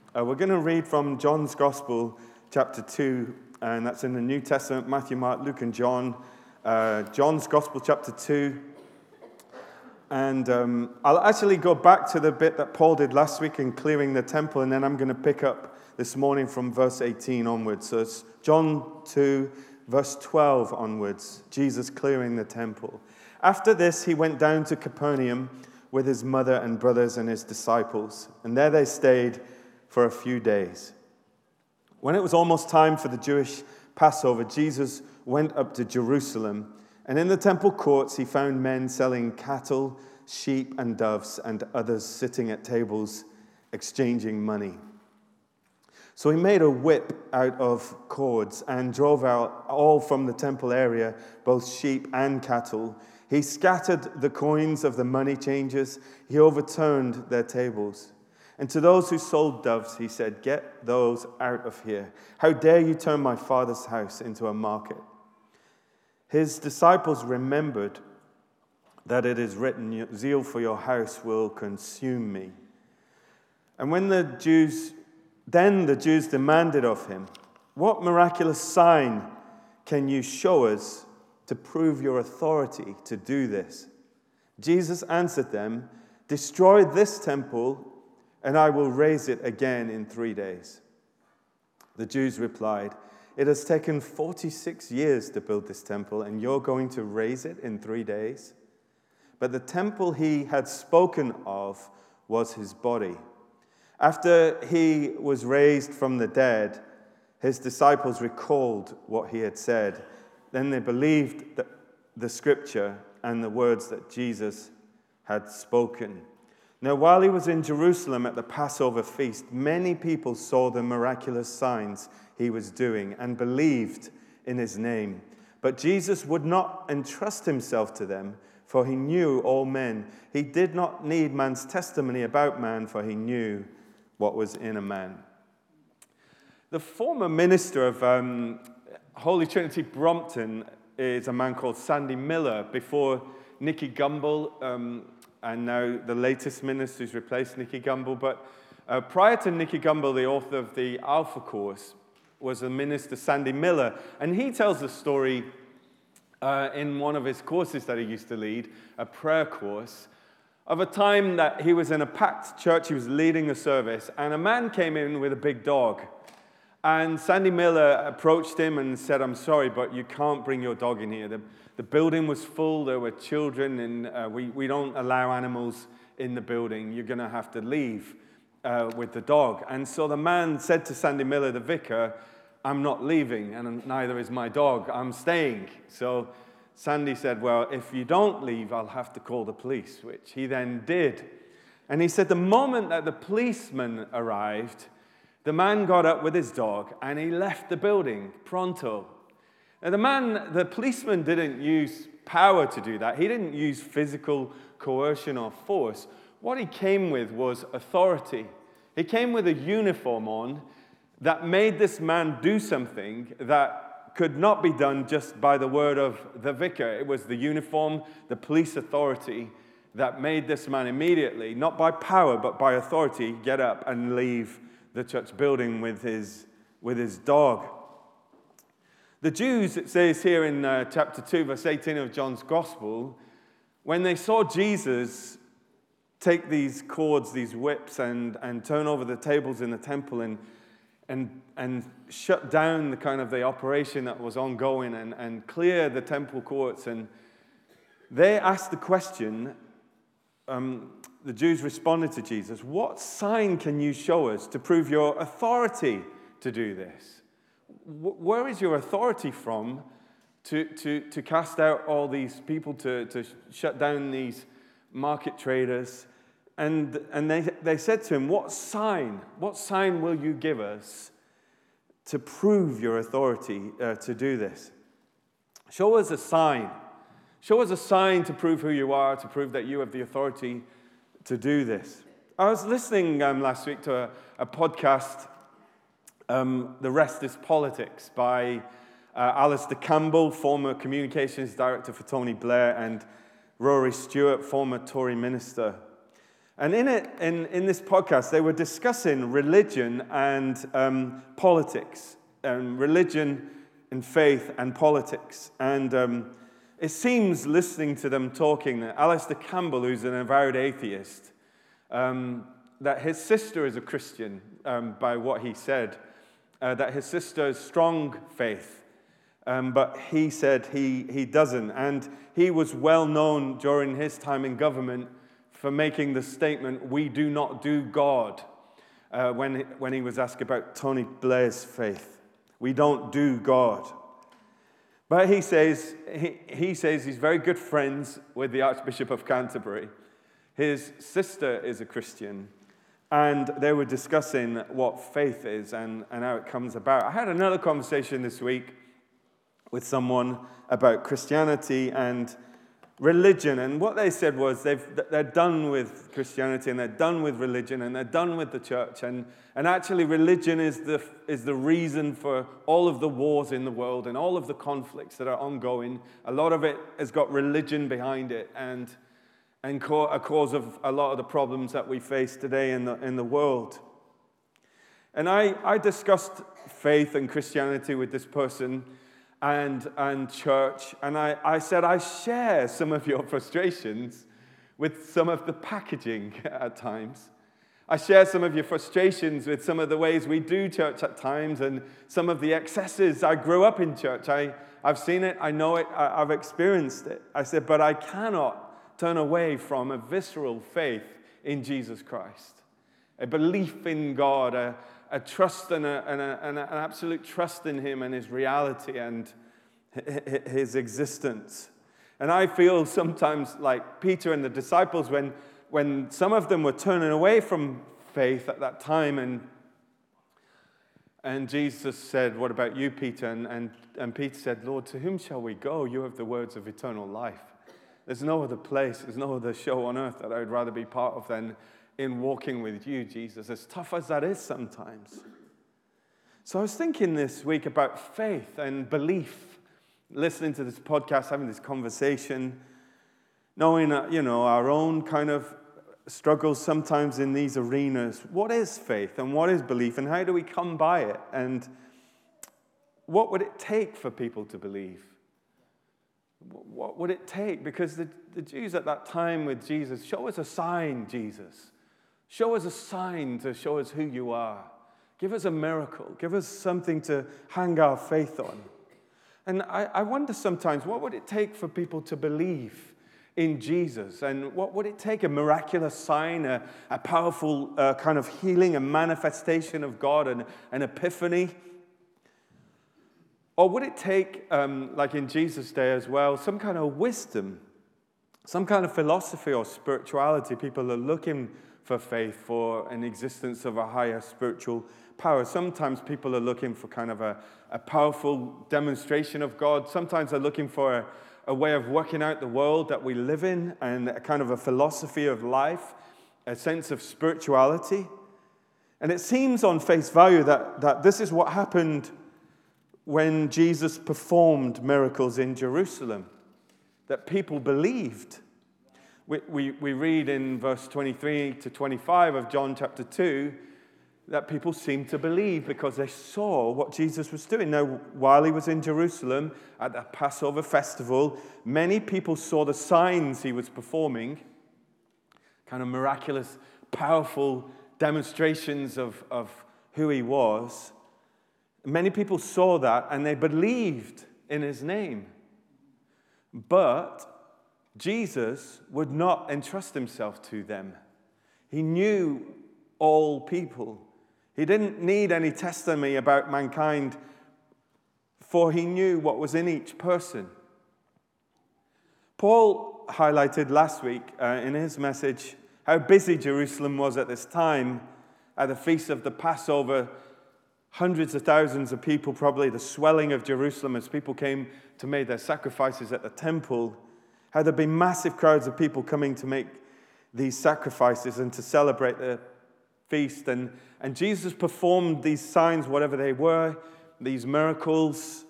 We're going to read from John's Gospel, chapter 2, and that's in the New Testament, Matthew, Mark, Luke, and John. John's Gospel, chapter 2. And I'll actually go back to the bit that Paul did last week in clearing the temple, and then I'm going to pick up this morning from verse 18 onwards. So it's John 2, verse 12 onwards, Jesus clearing the temple. After this, he went down to Capernaum with his mother and brothers and his disciples, and there they stayed for a few days. When it was almost time for the Jewish Passover, Jesus went up to Jerusalem, and in the temple courts he found men selling cattle, sheep, and doves, and others sitting at tables exchanging money. So he made a whip out of cords and drove out all from the temple area, both sheep and cattle. He scattered the coins of the money changers. He overturned their tables. And to those who sold doves, he said, "Get those out of here. How dare you turn my Father's house into a market?" His disciples remembered that it is written, "Zeal for your house will consume me." And when the Jews demanded of him, "What miraculous sign can you show us to prove your authority to do this?" Jesus answered them, "Destroy this temple, and I will raise it again in 3 days." The Jews replied, "It has taken 46 years to build this temple, and you're going to raise it in 3 days?" But the temple he had spoken of was his body. After he was raised from the dead, his disciples recalled what he had said. Then they believed the scripture and the words that Jesus had spoken. Now, while he was in Jerusalem at the Passover feast, many people saw the miraculous signs he was doing and believed in his name. But Jesus would not entrust himself to them, for he knew all men. He did not need man's testimony about man, for he knew what was in a man. The former minister of Holy Trinity Brompton is a man called Sandy Miller, before Nicky Gumbel, and now the latest minister who's replaced Nicky Gumbel. But prior to Nicky Gumbel, the author of the Alpha Course, was the minister Sandy Miller. And he tells the story in one of his courses that he used to lead, a prayer course, of a time that he was in a packed church, he was leading a service, and a man came in with a big dog. And Sandy Miller approached him and said, "I'm sorry, but you can't bring your dog in here. The building was full, there were children, and we don't allow animals in the building. You're going to have to leave with the dog." And so the man said to Sandy Miller, the vicar, "I'm not leaving, and neither is my dog. I'm staying." So Sandy said, "Well, if you don't leave, I'll have to call the police," which he then did. And he said the moment that the policeman arrived, the man got up with his dog and he left the building pronto. Now, the policeman didn't use power to do that. He didn't use physical coercion or force. What he came with was authority. He came with a uniform on that made this man do something that could not be done just by the word of the vicar. It was the uniform, the police authority, that made this man immediately, not by power, but by authority, get up and leave the church building with his dog. The Jews, it says here in chapter 2, verse 18 of John's Gospel, when they saw Jesus take these cords, these whips, and turn over the tables in the temple and shut down the operation that was ongoing and clear the temple courts, and they asked the question, the Jews responded to Jesus, "What sign can you show us to prove your authority to do this? Where is your authority from to cast out all these people, to shut down these market traders?" And they said to him, What sign will you give us to prove your authority to do this? Show us a sign. Show us a sign to prove who you are, to prove that you have the authority to do this. I was listening last week to a podcast, The Rest is Politics, by Alistair Campbell, former communications director for Tony Blair, and Rory Stewart, former Tory minister. And in this podcast, they were discussing religion and politics, religion and faith and politics. And it seems, listening to them talking, that Alistair Campbell, who's an avowed atheist, that his sister is a Christian, by what he said, that his sister has strong faith, but he said he doesn't. And he was well known during his time in government for making the statement, "We do not do God," when he was asked about Tony Blair's faith. We don't do God. But he says he's very good friends with the Archbishop of Canterbury. His sister is a Christian, and they were discussing what faith is and how it comes about. I had another conversation this week with someone about Christianity and religion, and what they said was they're done with Christianity and they're done with religion and they're done with the church, and actually religion is the reason for all of the wars in the world and all of the conflicts that are ongoing. A lot of it has got religion behind it and a cause of a lot of the problems that we face today in the world. And I discussed faith and Christianity with this person and church, and I said, I share some of your frustrations with some of the packaging at times. I share some of your frustrations with some of the ways we do church at times and some of the excesses. I grew up in church. I've seen it. I know it. I've experienced it. I said, but I cannot turn away from a visceral faith in Jesus Christ, a belief in God, a trust and an absolute trust in Him and His reality and His existence. And I feel sometimes like Peter and the disciples when some of them were turning away from faith at that time, and Jesus said, "What about you, Peter?" And Peter said, "Lord, to whom shall we go? You have the words of eternal life. There's no other place, there's no other show on earth that I would rather be part of than in walking with you, Jesus," as tough as that is sometimes. So I was thinking this week about faith and belief, listening to this podcast, having this conversation, knowing, our own kind of struggles sometimes in these arenas. What is faith and what is belief and how do we come by it? And what would it take for people to believe? What would it take? Because the Jews at that time with Jesus, show us a sign, Jesus. Show us a sign to show us who you are. Give us a miracle. Give us something to hang our faith on. And I wonder sometimes, what would it take for people to believe in Jesus? And what would it take? A miraculous sign, a powerful kind of healing, a manifestation of God, an epiphany? Or would it take, like in Jesus' day as well, some kind of wisdom, some kind of philosophy or spirituality? People are looking for faith, for an existence of a higher spiritual power. Sometimes people are looking for kind of a powerful demonstration of God. Sometimes they're looking for a way of working out the world that we live in and a kind of a philosophy of life, a sense of spirituality. And it seems on face value that this is what happened when Jesus performed miracles in Jerusalem, that people believed. We read in verse 23 to 25 of John chapter 2 that people seemed to believe because they saw what Jesus was doing. Now, while he was in Jerusalem at the Passover festival, many people saw the signs he was performing, kind of miraculous, powerful demonstrations of who he was. Many people saw that and they believed in his name. But Jesus would not entrust himself to them. He knew all people. He didn't need any testimony about mankind, for he knew what was in each person. Paul highlighted last week in his message how busy Jerusalem was at this time at the feast of the Passover. Hundreds of thousands of people, probably the swelling of Jerusalem as people came to make their sacrifices at the temple. How there'd be massive crowds of people coming to make these sacrifices and to celebrate the feast. And Jesus performed these signs, whatever they were, these miracles.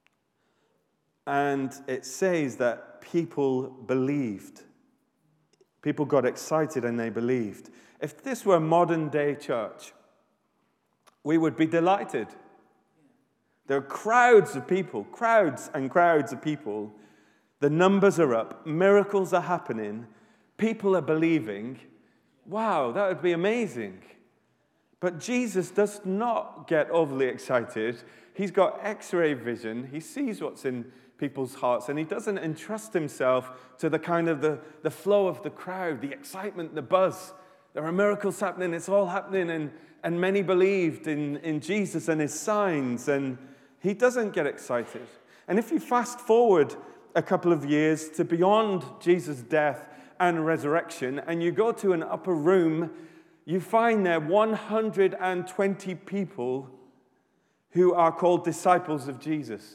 And it says that people believed. People got excited and they believed. If this were a modern-day church, we would be delighted. There are crowds of people, crowds and crowds of people. The numbers are up. Miracles are happening. People are believing. Wow, that would be amazing. But Jesus does not get overly excited. He's got X-ray vision. He sees what's in people's hearts, and he doesn't entrust himself to the kind of the flow of the crowd, the excitement, the buzz. There are miracles happening. It's all happening, and many believed in Jesus and his signs, and he doesn't get excited. And if you fast forward a couple of years to beyond Jesus' death and resurrection, and you go to an upper room, you find there 120 people who are called disciples of Jesus.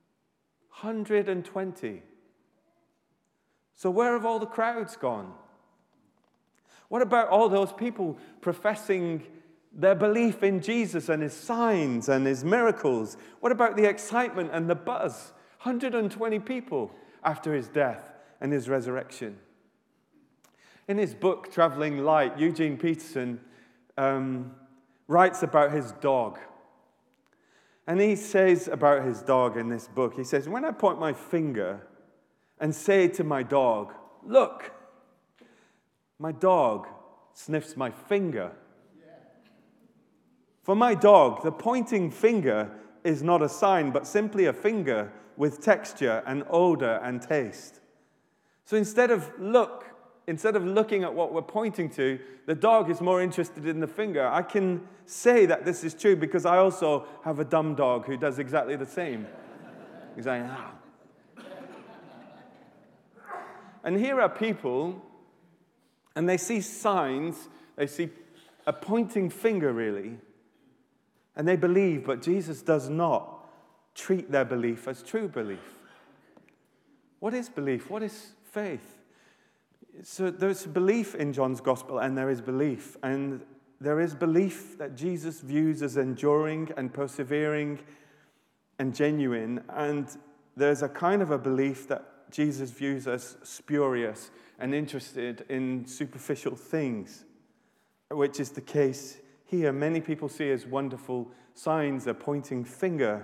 120. So where have all the crowds gone? What about all those people professing their belief in Jesus and his signs and his miracles? What about the excitement and the buzz? 120 people after his death and his resurrection. In his book, Traveling Light, Eugene Peterson writes about his dog. And he says about his dog in this book, he says, when I point my finger and say to my dog, look, my dog sniffs my finger. For my dog, the pointing finger is not a sign, but simply a finger with texture and odor and taste. So instead of looking at what we're pointing to, the dog is more interested in the finger. I can say that this is true because I also have a dumb dog who does exactly the same. He's like, ah. And here are people, and they see signs, they see a pointing finger, really, and they believe, but Jesus does not treat their belief as true belief. What is belief? What is faith? So there's belief in John's gospel, and there is belief. And there is belief that Jesus views as enduring and persevering and genuine. And there's a kind of a belief that Jesus views as spurious and interested in superficial things, which is the case here. Many people see as wonderful signs a pointing finger,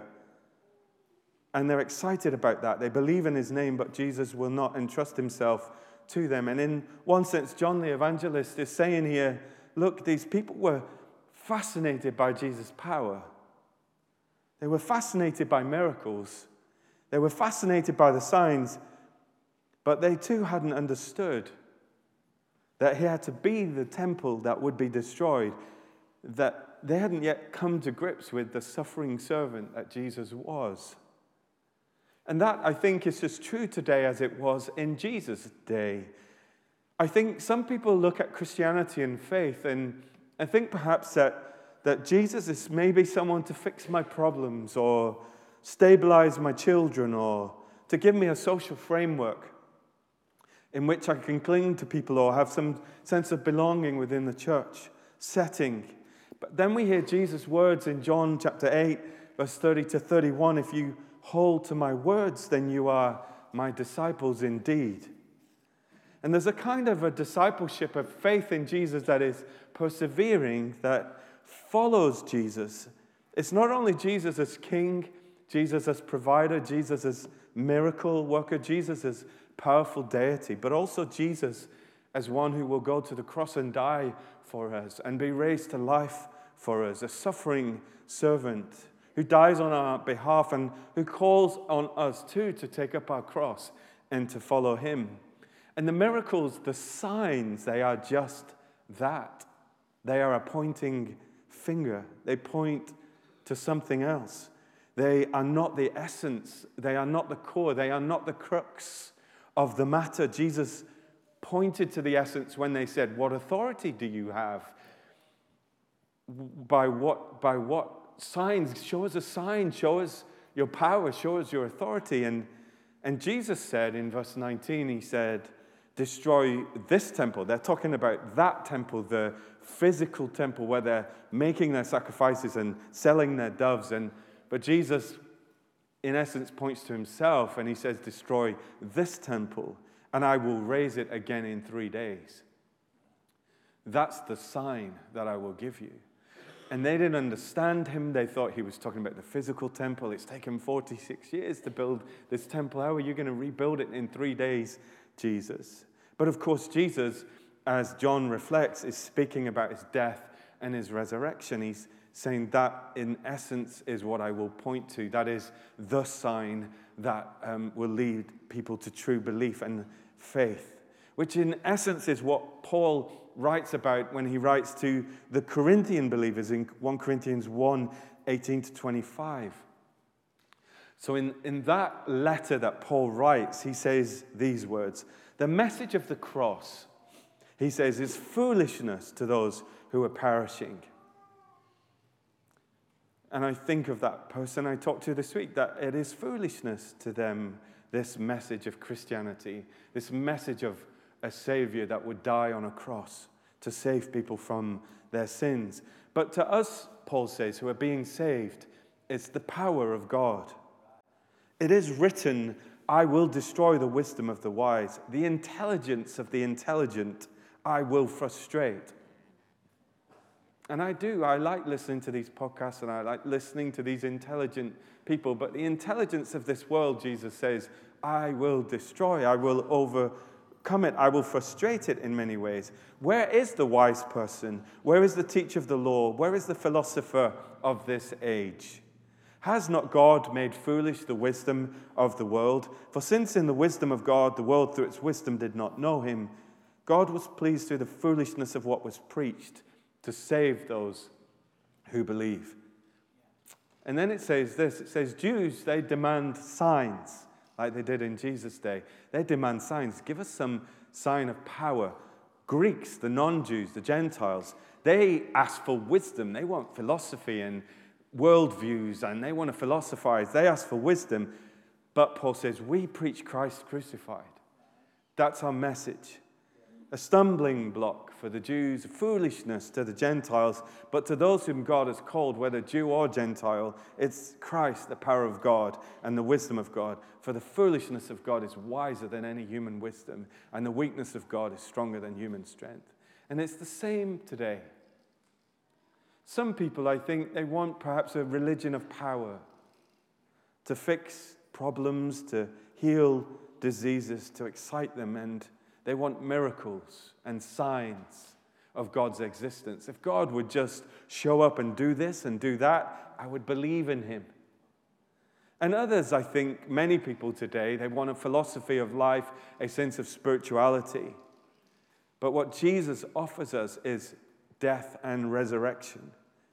and they're excited about that. They believe in his name, but Jesus will not entrust himself to them. And in one sense, John the Evangelist is saying here, look, these people were fascinated by Jesus' power. They were fascinated by miracles. They were fascinated by the signs, but they too hadn't understood that he had to be the temple that would be destroyed, that they hadn't yet come to grips with the suffering servant that Jesus was. And that, I think, is as true today as it was in Jesus' day. I think some people look at Christianity and faith and think perhaps that Jesus is maybe someone to fix my problems or stabilize my children or to give me a social framework in which I can cling to people or have some sense of belonging within the church setting. But then we hear Jesus' words in John chapter 8, verse 30 to 31, if you hold to my words, then you are my disciples indeed. And there's a kind of a discipleship of faith in Jesus that is persevering, that follows Jesus. It's not only Jesus as King, Jesus as provider, Jesus as miracle worker, Jesus as powerful deity, but also Jesus as one who will go to the cross and die for us and be raised to life for us, a suffering servant who dies on our behalf and who calls on us too to take up our cross and to follow him. And the miracles, the signs, they are just that. They are a pointing finger. They point to something else. They are not the essence. They are not the core. They are not the crux of the matter. Jesus pointed to the essence when they said, "What authority do you have? By what signs? Show us a sign. Show us your power. Show us your authority." And Jesus said in verse 19, he said, "Destroy this temple." They're talking about that temple, the physical temple where they're making their sacrifices and selling their doves. But Jesus, in essence, points to himself and he says, "Destroy this temple, and I will raise it again in 3 days. That's the sign that I will give you. And they didn't understand him. They thought he was talking about the physical temple. It's taken 46 years to build this temple. How are you going to rebuild it in 3 days, Jesus? But of course, Jesus, as John reflects, is speaking about his death and his resurrection. He's saying that, in essence, is what I will point to. That is the sign that will lead people to true belief and faith, which in essence is what Paul writes about when he writes to the Corinthian believers in 1 Corinthians 1, 18 to 25. So in that letter that Paul writes, he says these words: the message of the cross, he says, is foolishness to those who are perishing. And I think of that person I talked to this week, that it is foolishness to them, this message of Christianity, this message of a Savior that would die on a cross to save people from their sins. But to us, Paul says, who are being saved, it's the power of God. It is written, I will destroy the wisdom of the wise. The intelligence of the intelligent I will frustrate. And I do. I like listening to these podcasts, and I like listening to these intelligent people. But the intelligence of this world, Jesus says, I will destroy. I will overcome it. I will frustrate it in many ways. Where is the wise person? Where is the teacher of the law? Where is the philosopher of this age? Has not God made foolish the wisdom of the world? For since in the wisdom of God, the world through its wisdom did not know him, God was pleased through the foolishness of what was preached to save those who believe. And then it says this, it says, Jews, they demand signs, like they did in Jesus' day. They demand signs. Give us some sign of power. Greeks, the non-Jews, the Gentiles, they ask for wisdom. They want philosophy and worldviews, and they want to philosophize. They ask for wisdom. But Paul says, we preach Christ crucified. That's our message. A stumbling block for the Jews, foolishness to the Gentiles, but to those whom God has called, whether Jew or Gentile, it's Christ, the power of God and the wisdom of God. For the foolishness of God is wiser than any human wisdom, and the weakness of God is stronger than human strength. And it's the same today. Some people, I think, they want perhaps a religion of power to fix problems, to heal diseases, to excite them, and they want miracles and signs of God's existence. If God would just show up and do this and do that, I would believe in him. And others, I think, many people today, they want a philosophy of life, a sense of spirituality. But what Jesus offers us is death and resurrection.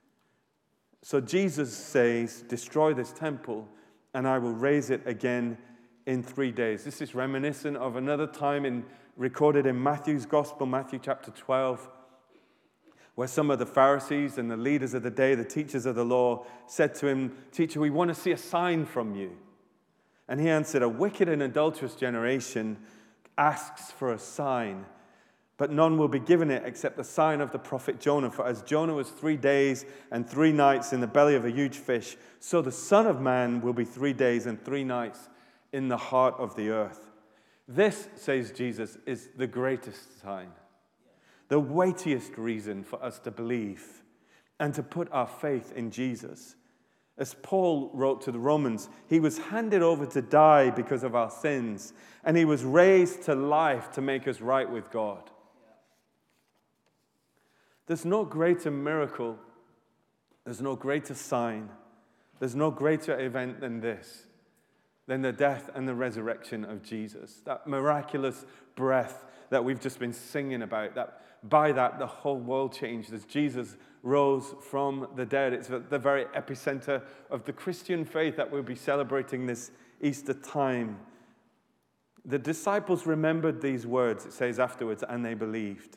So Jesus says, destroy this temple, and I will raise it again in 3 days. This is reminiscent of another time recorded in Matthew's Gospel, Matthew chapter 12, where some of the Pharisees and the leaders of the day, the teachers of the law, said to him, Teacher, we want to see a sign from you. And he answered, a wicked and adulterous generation asks for a sign, but none will be given it except the sign of the prophet Jonah. For as Jonah was 3 days and 3 nights in the belly of a huge fish, so the Son of Man will be 3 days and 3 nights in the heart of the earth. This, says Jesus, is the greatest sign, the weightiest reason for us to believe and to put our faith in Jesus. As Paul wrote to the Romans, he was handed over to die because of our sins, and he was raised to life to make us right with God. There's no greater miracle, there's no greater sign, there's no greater event than this, than the death and the resurrection of Jesus. That miraculous breath that we've just been singing about, that by that the whole world changed as Jesus rose from the dead. It's at the very epicenter of the Christian faith that we'll be celebrating this Easter time. The disciples remembered these words, it says afterwards, and they believed.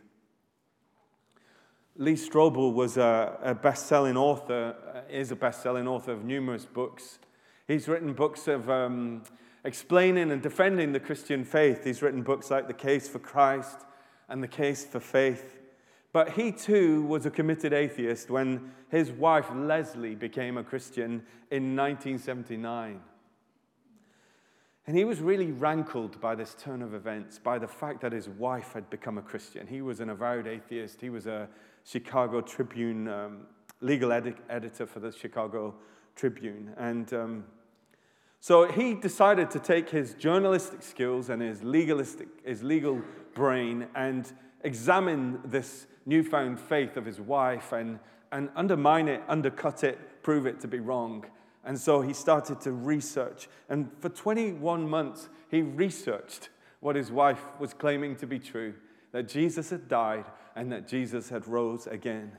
Lee Strobel was a best-selling author, is a best-selling author of numerous books. He's written books of explaining and defending the Christian faith. He's written books like The Case for Christ and The Case for Faith. But he too was a committed atheist when his wife Leslie became a Christian in 1979. And he was really rankled by this turn of events, by the fact that his wife had become a Christian. He was an avowed atheist. He was a Chicago Tribune legal editor for the Chicago Tribune. And so he decided to take his journalistic skills and his legal brain and examine this newfound faith of his wife and undermine it, undercut it, prove it to be wrong. And so he started to research. And for 21 months, he researched what his wife was claiming to be true, that Jesus had died and that Jesus had rose again.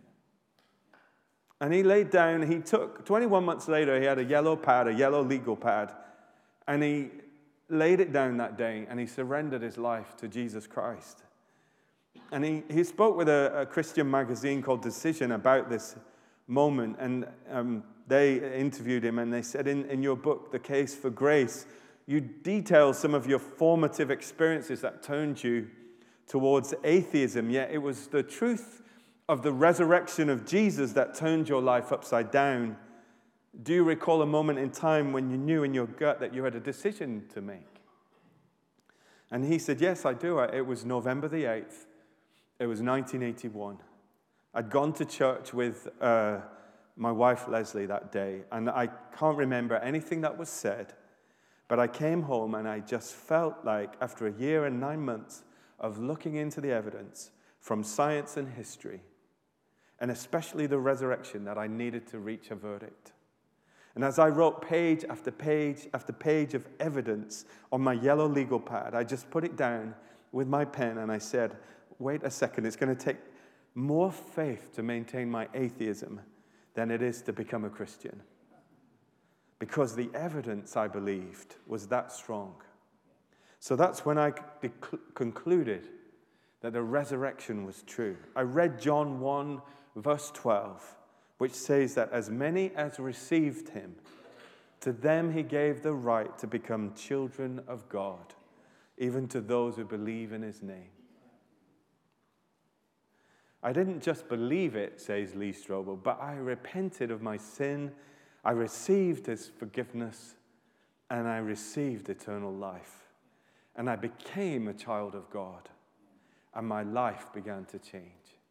And he laid down, 21 months later, he had a yellow pad, a yellow legal pad, and he laid it down that day, and he surrendered his life to Jesus Christ. And he spoke with a Christian magazine called Decision about this moment, and they interviewed him, and they said, in your book, The Case for Grace, you detail some of your formative experiences that turned you towards atheism, yet it was the truth of the resurrection of Jesus that turned your life upside down. Do you recall a moment in time when you knew in your gut that you had a decision to make? And he said, yes, I do. It was November the 8th. It was 1981. I'd gone to church with my wife, Leslie, that day, and I can't remember anything that was said, but I came home and I just felt like, after a year and 9 months of looking into the evidence from science and history, and especially the resurrection, that I needed to reach a verdict. And as I wrote page after page after page of evidence on my yellow legal pad, I just put it down with my pen and I said, wait a second, it's going to take more faith to maintain my atheism than it is to become a Christian. Because the evidence, I believed, was that strong. So that's when I concluded that the resurrection was true. I read John 1, verse 12, which says that as many as received him, to them he gave the right to become children of God, even to those who believe in his name. I didn't just believe it, says Lee Strobel, but I repented of my sin, I received his forgiveness, and I received eternal life. And I became a child of God, and my life began to change.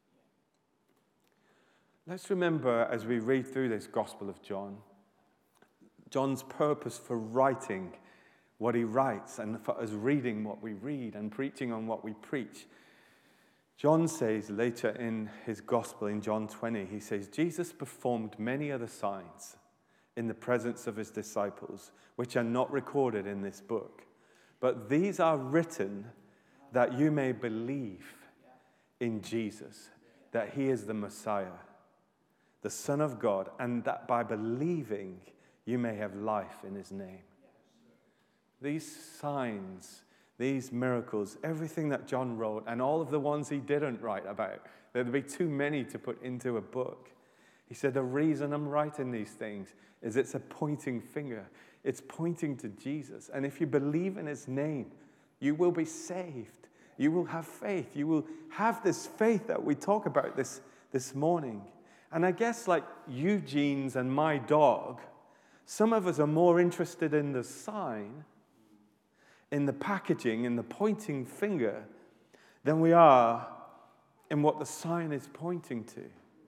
Let's remember, as we read through this Gospel of John, John's purpose for writing what he writes and for us reading what we read and preaching on what we preach. John says later in his Gospel, in John 20, he says, Jesus performed many other signs in the presence of his disciples, which are not recorded in this book. But these are written that you may believe in Jesus, that he is the Messiah, the Son of God, and that by believing you may have life in his name. These signs, these miracles, everything that John wrote, and all of the ones he didn't write about, there'd be too many to put into a book. He said, the reason I'm writing these things is it's a pointing finger. It's pointing to Jesus. And if you believe in his name, you will be saved. You will have faith. You will have this faith that we talk about this morning. And I guess like Eugene's and my dog, some of us are more interested in the sign, in the packaging, in the pointing finger, than we are in what the sign is pointing to.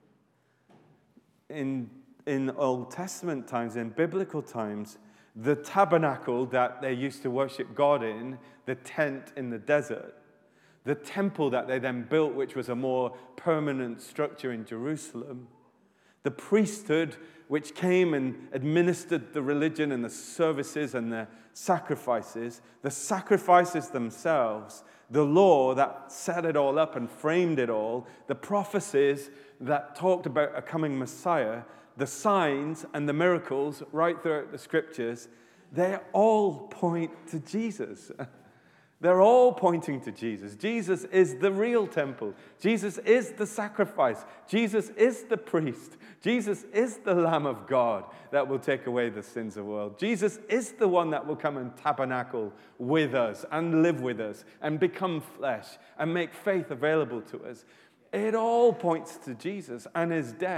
In Old Testament times, in biblical times, the tabernacle that they used to worship God in, the tent in the desert, the temple that they then built, which was a more permanent structure in Jerusalem, the priesthood, which came and administered the religion and the services and the sacrifices themselves, the law that set it all up and framed it all, the prophecies that talked about a coming Messiah, the signs and the miracles right throughout the scriptures, they all point to Jesus. They're all pointing to Jesus. Jesus is the real temple. Jesus is the sacrifice. Jesus is the priest. Jesus is the Lamb of God that will take away the sins of the world. Jesus is the one that will come and tabernacle with us and live with us and become flesh and make faith available to us. It all points to Jesus and his death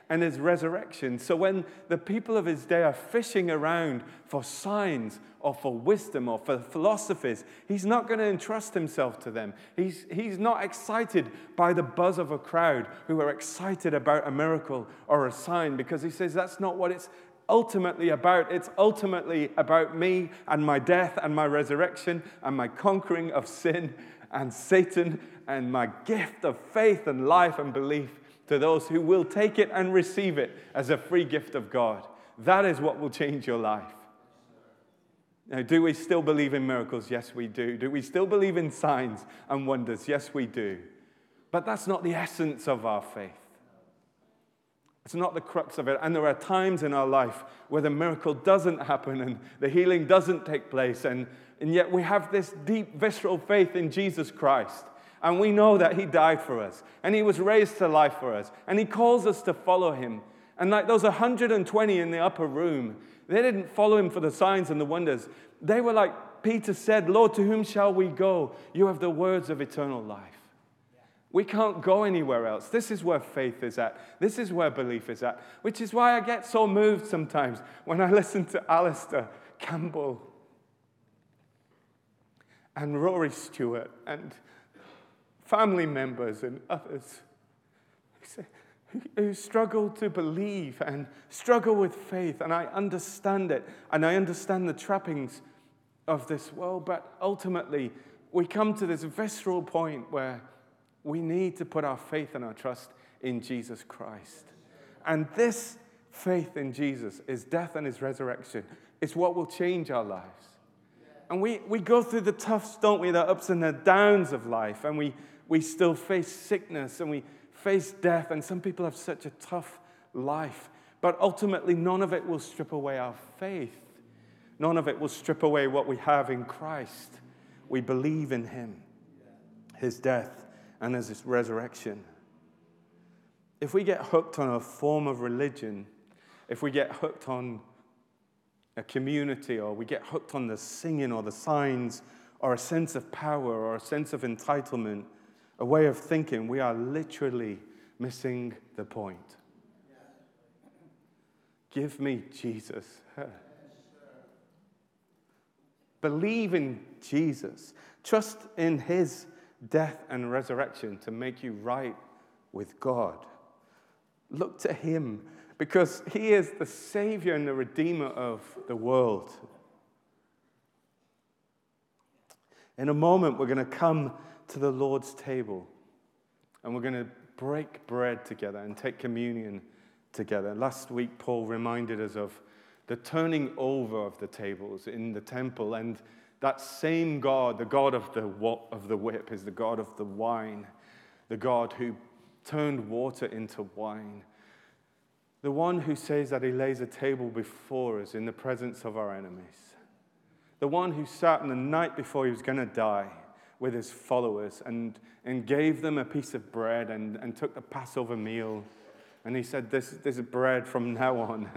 and his resurrection. So when the people of his day are fishing around for signs or for wisdom or for philosophies, he's not going to entrust himself to them. He's not excited by the buzz of a crowd who are excited about a miracle or a sign, because he says that's not what it's ultimately about. It's ultimately about me and my death and my resurrection and my conquering of sin and Satan and my gift of faith and life and belief to those who will take it and receive it as a free gift of God. That is what will change your life. Now, do we still believe in miracles? Yes, we do. Do we still believe in signs and wonders? Yes, we do. But that's not the essence of our faith. It's not the crux of it. And there are times in our life where the miracle doesn't happen and the healing doesn't take place. And yet we have this deep, visceral faith in Jesus Christ. And we know that he died for us. And he was raised to life for us. And he calls us to follow him. And like those 120 in the upper room, they didn't follow him for the signs and the wonders. They were like Peter said, Lord, to whom shall we go? You have the words of eternal life. We can't go anywhere else. This is where faith is at. This is where belief is at. Which is why I get so moved sometimes when I listen to Alistair Campbell and Rory Stewart and family members and others who struggle to believe and struggle with faith. And I understand it. And I understand the trappings of this world. But ultimately, we come to this visceral point where we need to put our faith and our trust in Jesus Christ. And this faith in Jesus, his death and his resurrection, is what will change our lives. And we go through the toughs, don't we, the ups and the downs of life. And we still face sickness and we face death. And some people have such a tough life. But ultimately, none of it will strip away our faith. None of it will strip away what we have in Christ. We believe in him, his death, and as his resurrection. If we get hooked on a form of religion, if we get hooked on a community, or we get hooked on the singing or the signs, or a sense of power, or a sense of entitlement, a way of thinking, we are literally missing the point. Give me Jesus. Believe in Jesus. Trust in his death and resurrection to make you right with God. Look to him because he is the Savior and the Redeemer of the world. In a moment, we're going to come to the Lord's table and we're going to break bread together and take communion together. Last week, Paul reminded us of the turning over of the tables in the temple, and that same God, the God of the whip, is the God of the wine, the God who turned water into wine, the one who says that he lays a table before us in the presence of our enemies, the one who sat on the night before he was going to die with his followers and gave them a piece of bread and took the Passover meal, and he said, this bread from now on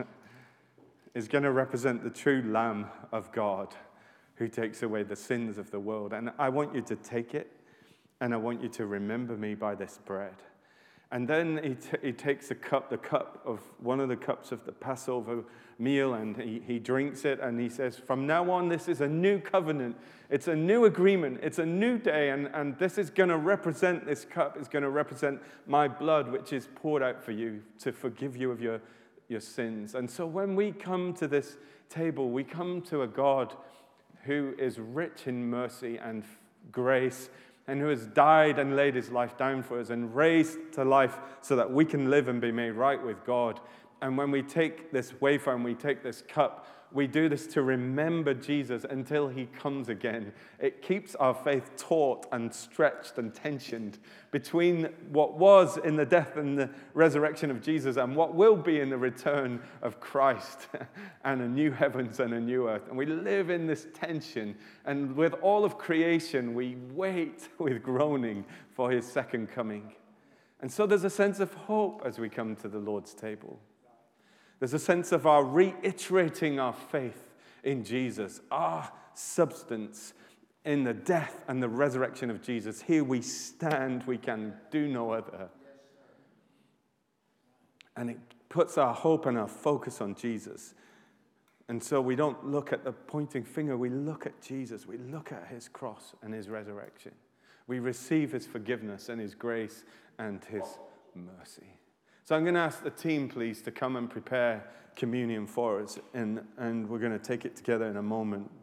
is going to represent the true Lamb of God who takes away the sins of the world. And I want you to take it, and I want you to remember me by this bread. And then he takes the cup of one of the cups of the Passover meal, and he drinks it, and he says, from now on, this is a new covenant. It's a new agreement. It's a new day, and this is going to represent, this cup is going to represent my blood, which is poured out for you to forgive you of your sins. And so when we come to this table, we come to a God who is rich in mercy and grace, and who has died and laid his life down for us and raised to life so that we can live and be made right with God. And when we take this wafer and we take this cup, we do this to remember Jesus until he comes again. It keeps our faith taut and stretched and tensioned between what was in the death and the resurrection of Jesus and what will be in the return of Christ and a new heavens and a new earth. And we live in this tension. And with all of creation, we wait with groaning for his second coming. And so there's a sense of hope as we come to the Lord's table. There's a sense of our reiterating our faith in Jesus, our substance in the death and the resurrection of Jesus. Here we stand, we can do no other. And it puts our hope and our focus on Jesus. And so we don't look at the pointing finger. We look at Jesus. We look at his cross and his resurrection. We receive his forgiveness and his grace and his mercy. So I'm going to ask the team, please, to come and prepare communion for us. And we're going to take it together in a moment.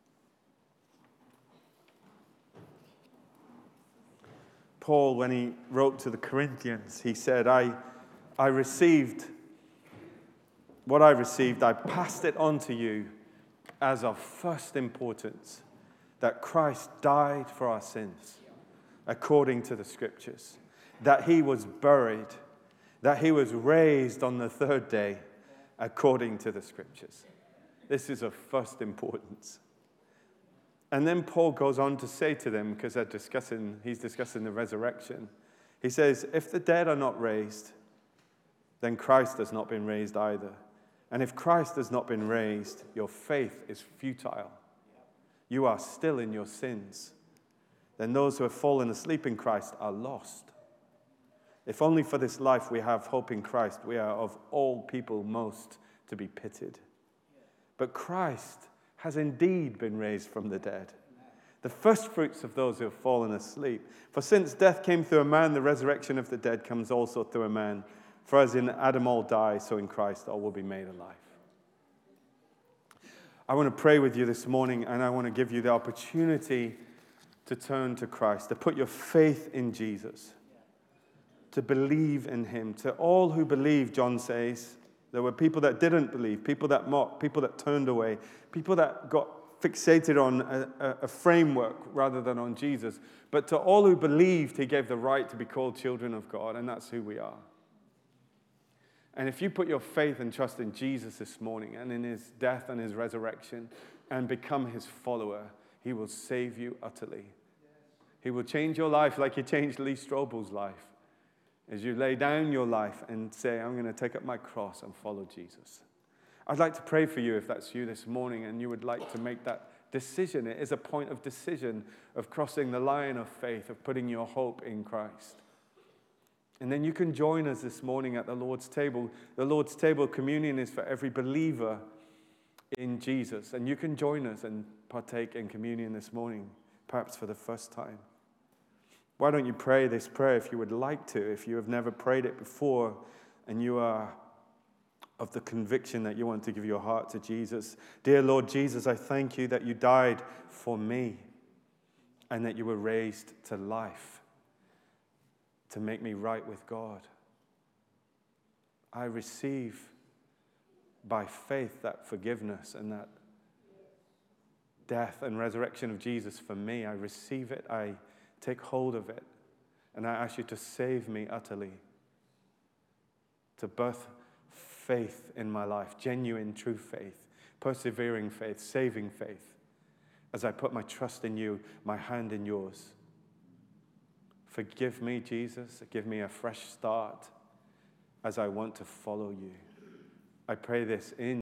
Paul, when he wrote to the Corinthians, he said, I received what I received, I passed it on to you as of first importance, that Christ died for our sins, according to the Scriptures, that he was buried, that he was raised on the third day, according to the Scriptures. This is of first importance. And then Paul goes on to say to them, because he's discussing the resurrection, he says, if the dead are not raised, then Christ has not been raised either. And if Christ has not been raised, your faith is futile. You are still in your sins. Then those who have fallen asleep in Christ are lost. If only for this life we have hope in Christ, we are of all people most to be pitied. But Christ has indeed been raised from the dead, the first fruits of those who have fallen asleep. For since death came through a man, the resurrection of the dead comes also through a man. For as in Adam all die, so in Christ all will be made alive. I want to pray with you this morning, and I want to give you the opportunity to turn to Christ, to put your faith in Jesus, to believe in him. To all who believe, John says, there were people that didn't believe, people that mocked, people that turned away, people that got fixated on a framework rather than on Jesus. But to all who believed, he gave the right to be called children of God, and that's who we are. And if you put your faith and trust in Jesus this morning and in his death and his resurrection and become his follower, he will save you utterly. He will change your life like he changed Lee Strobel's life. As you lay down your life and say, I'm going to take up my cross and follow Jesus. I'd like to pray for you if that's you this morning and you would like to make that decision. It is a point of decision of crossing the line of faith, of putting your hope in Christ. And then you can join us this morning at the Lord's table. The Lord's table communion is for every believer in Jesus. And you can join us and partake in communion this morning, perhaps for the first time. Why don't you pray this prayer if you would like to, if you have never prayed it before and you are of the conviction that you want to give your heart to Jesus. Dear Lord Jesus, I thank you that you died for me and that you were raised to life to make me right with God. I receive by faith that forgiveness and that death and resurrection of Jesus for me. I receive it. I take hold of it. And I ask you to save me utterly. To birth faith in my life, genuine, true faith, persevering faith, saving faith. As I put my trust in you, my hand in yours. Forgive me, Jesus. Give me a fresh start as I want to follow you. I pray this in